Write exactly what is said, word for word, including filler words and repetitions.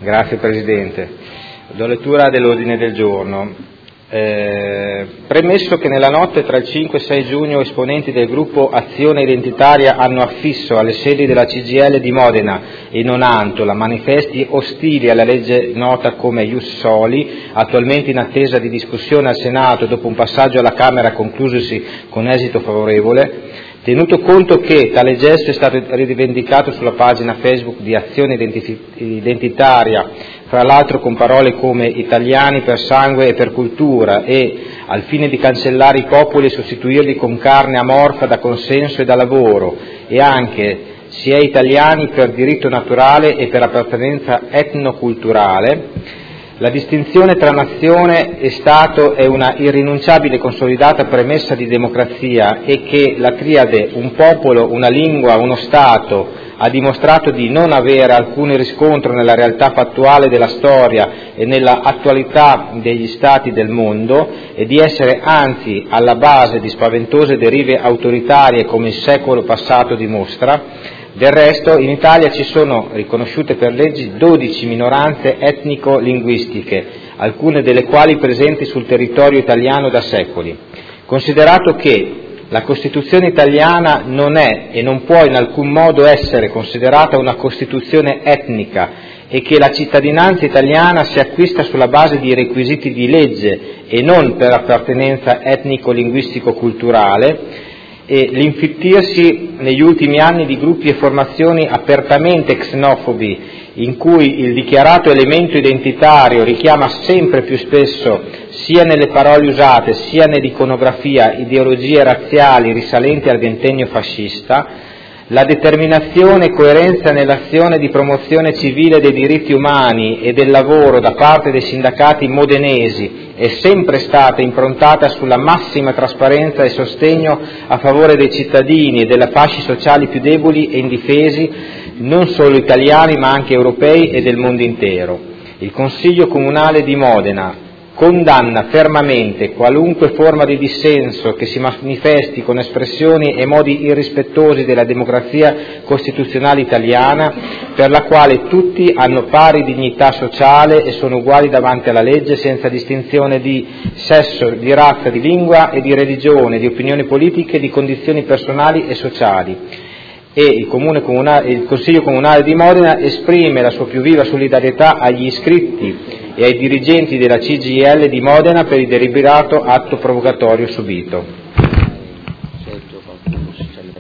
Grazie Presidente. Do lettura dell'ordine del giorno. Eh, premesso che nella notte tra il cinque e il sei giugno esponenti del gruppo Azione Identitaria hanno affisso alle sedi della C G I L di Modena e Nonantola manifesti ostili alla legge nota come Ius Soli, attualmente in attesa di discussione al Senato dopo un passaggio alla Camera conclusosi con esito favorevole, tenuto conto che tale gesto è stato rivendicato sulla pagina Facebook di Azione Identitaria, fra l'altro con parole come italiani per sangue e per cultura e al fine di cancellare i popoli e sostituirli con carne amorfa da consenso e da lavoro, e anche si è italiani per diritto naturale e per appartenenza etnoculturale, la distinzione tra nazione e Stato è una irrinunciabile e consolidata premessa di democrazia e che la triade un popolo, una lingua, uno Stato ha dimostrato di non avere alcun riscontro nella realtà fattuale della storia e nella attualità degli Stati del mondo e di essere anzi alla base di spaventose derive autoritarie come il secolo passato dimostra. Del resto in Italia ci sono riconosciute per leggi dodici minoranze etnico-linguistiche, alcune delle quali presenti sul territorio italiano da secoli. Considerato che la Costituzione italiana non è e non può in alcun modo essere considerata una Costituzione etnica e che la cittadinanza italiana si acquista sulla base di requisiti di legge e non per appartenenza etnico-linguistico-culturale, e l'infittirsi negli ultimi anni di gruppi e formazioni apertamente xenofobi, in cui il dichiarato elemento identitario richiama sempre più spesso, sia nelle parole usate sia nell'iconografia, ideologie razziali risalenti al ventennio fascista, la determinazione e coerenza nell'azione di promozione civile dei diritti umani e del lavoro da parte dei sindacati modenesi è sempre stata improntata sulla massima trasparenza e sostegno a favore dei cittadini e delle fasce sociali più deboli e indifesi, non solo italiani ma anche europei e del mondo intero. Il Consiglio Comunale di Modena condanna fermamente qualunque forma di dissenso che si manifesti con espressioni e modi irrispettosi della democrazia costituzionale italiana, per la quale tutti hanno pari dignità sociale e sono uguali davanti alla legge senza distinzione di sesso, di razza, di lingua e di religione, di opinioni politiche, di condizioni personali e sociali. E il, Comune Comunale, il Consiglio Comunale di Modena esprime la sua più viva solidarietà agli iscritti e ai dirigenti della C G I L di Modena per il deliberato atto provocatorio subito.